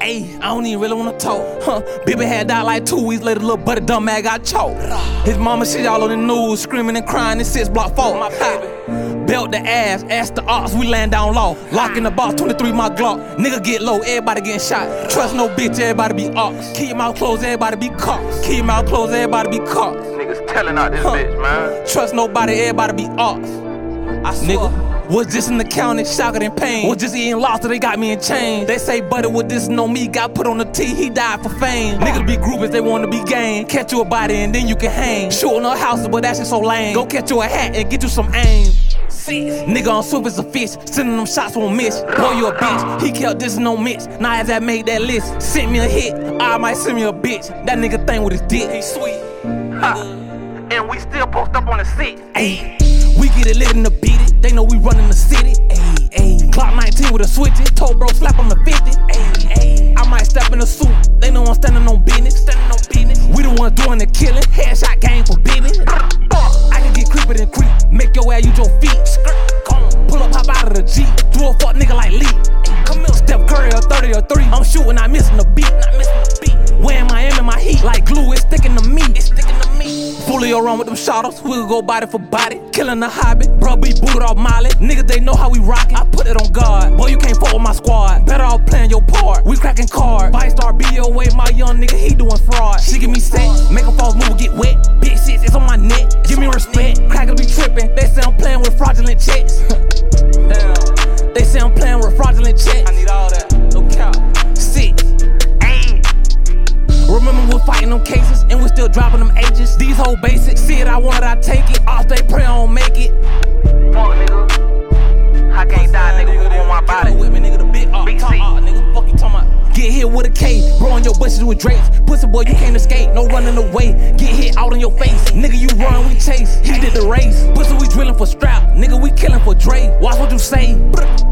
Ayy, I don't even really wanna talk. Baby had died like 2 weeks later, little buddy dumb man got choked. His mama shit all on the news, screaming and crying in 6 block 4. My baby. Belt the ass the ops, we land down low. Lock in the box, 23 my Glock. Nigga get low, everybody getting shot. Trust no bitch, everybody be ops. Keep your mouth closed, everybody be cops. Keep your mouth closed, everybody be cops. Niggas telling out this bitch, man. Trust nobody, everybody be ops. I swear. Nigga, was just in the county, shocked and pain. Was just eating lobster, they got me in chains. They say buddy with this know me, got put on the T, he died for fame. Niggas be groupies, they wanna be gang. Catch you a body and then you can hang. Shooting up houses, but that shit so lame. Go catch you a hat and get you some aim. Nigga on swoop as a fish, sending them shots won't miss. Boy, you a bitch, he kept dissing on Mitch. Now as I made that list, sent me a hit, I might send me a bitch. That nigga thing with his dick, he sweet. And we still post up on the seat. Ayy, we get it lit in the beat it, they know we running the city. Ayy, ayy, Clock 19 with a switch it, told bro slap on the 50. Ayy, ayy, I might step in the suit, they know I'm standing on business. We the ones doing the killing, headshot game for business. I can get creeper than creep, make your ass use your feet. Pull up, hop out of the Jeep, do a fuck nigga like Lee. Come here, Steph Curry or 30 or 3. I'm shooting, not missing the beat. Wearing my M in my heat, like glue, it's sticking to me. Fully around with them shotters, we'll go body for body. Killing the hobby, bruh be booted off Molly. Niggas, they know how we rockin', I put it on God. Boy, you can't fuck with my squad, better off playing your part. We cracking cards, 5-star BOA, my young nigga, he doing fraud. She give me sex, make a false move, get wet. Big shit, it's on my neck, give me respect. Crackers be trippin', they say I'm playing with fraudulent checks. They say I'm playing with fraudulent checks. I need all that, no cap. 6. Remember we fighting them cases, and we still dropping them ages. These whole basics, see it, I want it, I take it. All stay pray I don't make it. Fuck nigga, I can't die nigga on my body. With me, nigga, the big Big talk, nigga, fuck you talking about. Get hit with a K, bro on your bushes with drapes. Pussy boy, you can't escape, no running away. Get hit out in your face, nigga, you run, we chase. He did the race, pussy we drilling for strap, nigga, we killing for Dre. Watch what you say.